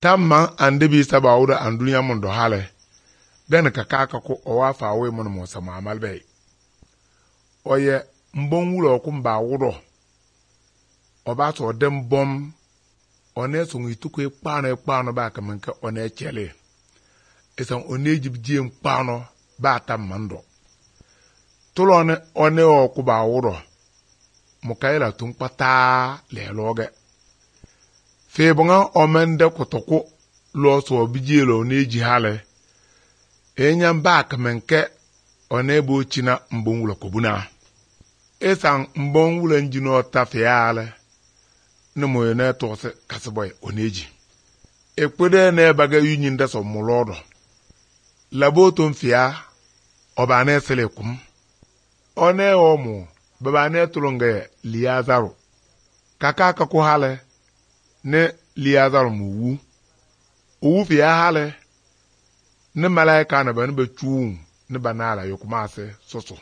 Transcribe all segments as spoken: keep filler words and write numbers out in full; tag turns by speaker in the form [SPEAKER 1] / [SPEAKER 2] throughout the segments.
[SPEAKER 1] tamma ande bi sabawda an dunya mun do hale ben ka kaka ko o wa fa we mun mo sama amal be oye mbon wulo ku mba wuro oba to dem bom one so ngituko ekpa no ekpa no ba ka menka one chele esan one jibjiem pa no ba tammando tulone one o ku ba wuro mukaila tun pata le loge fe bonga omende kotoko lo so bijelo ne ji hale enyam ba ka menke one bo china mbon wulo ko buna esan mbon wulo njino tafiale no mo ne to se kasboy oneji ekpede na baga yunyi nda so mulodo laboto mfia obane selekum one omu babane tulonge liazaru kaka ka ko hale ne liazaru mu wu fia hale ne malaika na ban be tuun ne banala yokuma se soso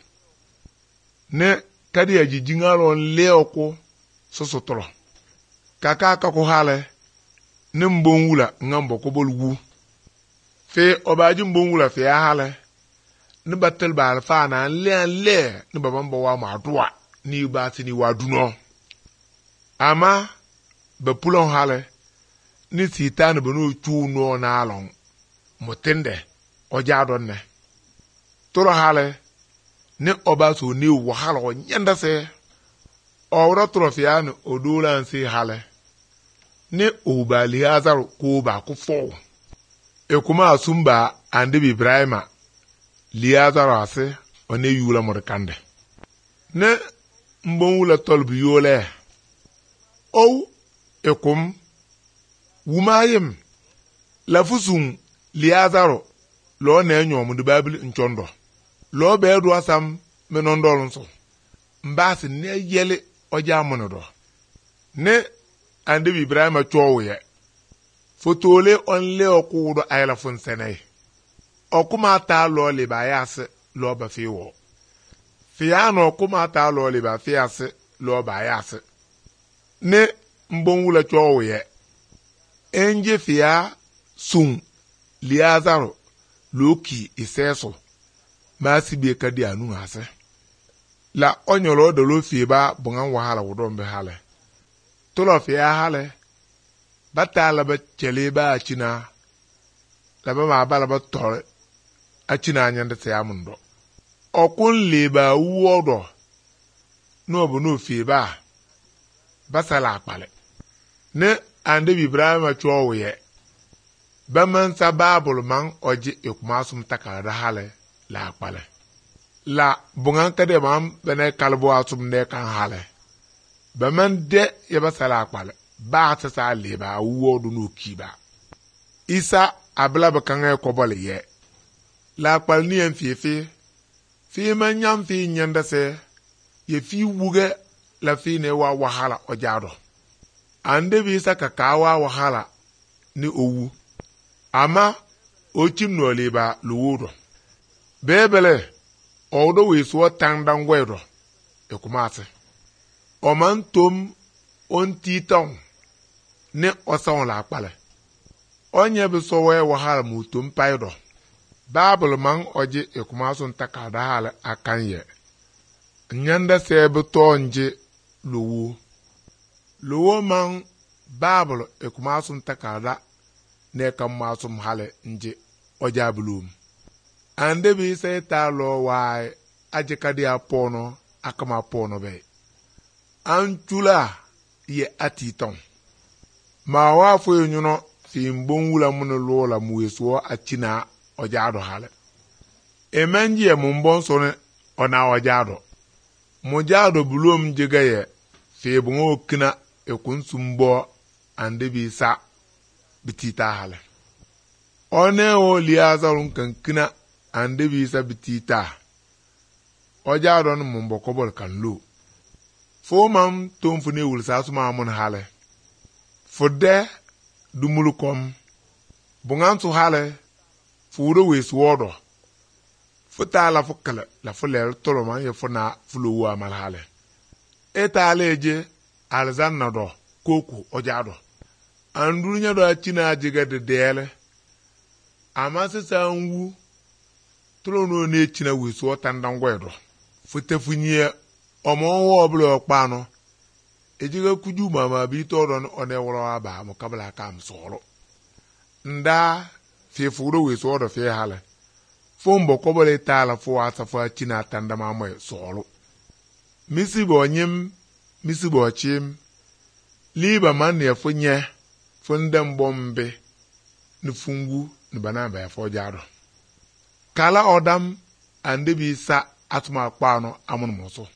[SPEAKER 1] ne kadi ya jijingalo leoko soso tolo kaka ka ko hale ne mbon wula ngambo ko bolwu fe obaji mbon wula fe hale ne batel ba alfa na le le ne babambo wa madwa ni ba ti ni waduno ama be pulon hale ni sitan be no chuno na alon motende oja donne toro hale ne oba so ni wahala o nyanda se owro trofian odola nsi hale ne obali azaro ko ba ku fo ekuma asumba ande Ibrahima liazaro ase one yula morkande ne mbon wula tolbi yole o ekum wumayem la fusun liazaro lo na enyom de bible nchondo lo be do asam menondol nso mbasi ne yele oja monodo ne ande Ibrahima chowe fotole onle okudo ayla fun senay okuma ta lo le bayase lo ba fiwo fiano okuma ta lo le ba fiase lo bayase ne mbon wula chowe enje fia sun liazaro loki iseso masi be kadi anu ase la onyolo de lo fi ba bungan wahala wudon be hale tolo fi hale batala ba chele ba china la ba ma bala ba tore achina anyande te amundo okun le ba wodo no bo no fi ba basala akpale ne ande Ibrahima chowe ba man sa babul man oji ikumasum takara hale la akpale la bungan kade mam bene kalbo asum ne kan hale ba man de ya basala akpale ba ta sa le ba wodu no kiba isa abla ba kan ko bole ye la akpal ni en fifi fi man nyam fi nyanda se ye fi wuge la fi ne wa wahala ojado ande bi sa kakawa wahala ni owu ama ochim no le ba luwodo bebele odo we so tandan gwedo ekumase omantom ontiton ne oson la pale onye bi so we wahala mutum paido babul man oje ekumasun takada hala akanye nyanda sebe tonje luwu luwo man babul ekumasun takada ne kam masum hale nje ojabulum ande bi se ta lo wai aje kadi apono akama pono be antula ye atiton ma wa fo nyuno fi mbon wula mun lo la muweso achina ojado hale emenji e mbon so ne ona ojado mujado bulum jegaye fi bungo kina ekunsumbo ande bi sa bitita hale one o liazarun kankina ande bi sa bitita ojado no mumbo kobol kan lo fo mam tom fune wul sa suma mun hale fode dumulukom bungan su hale furo wes wodo futa la fukala la fuler tolo man ye funa fulu wa mal hale eta leje alzanna do koku ojado andunya do achina ajiga de dele amasi sanwu trono ne china weso tandangwedo futefunye omonwo oblo okpano ejiga kuju mama bi toro one woro aba mo kabla kam soro nda fi furo weso do fi hala fombo kobole tala fo asafa china tandama mo soro misi bonyim misi bochim liba man ya funye fundan bombe ni fungu ni banaba ya fojado kala odam ande bi sa atuma kpano amun moso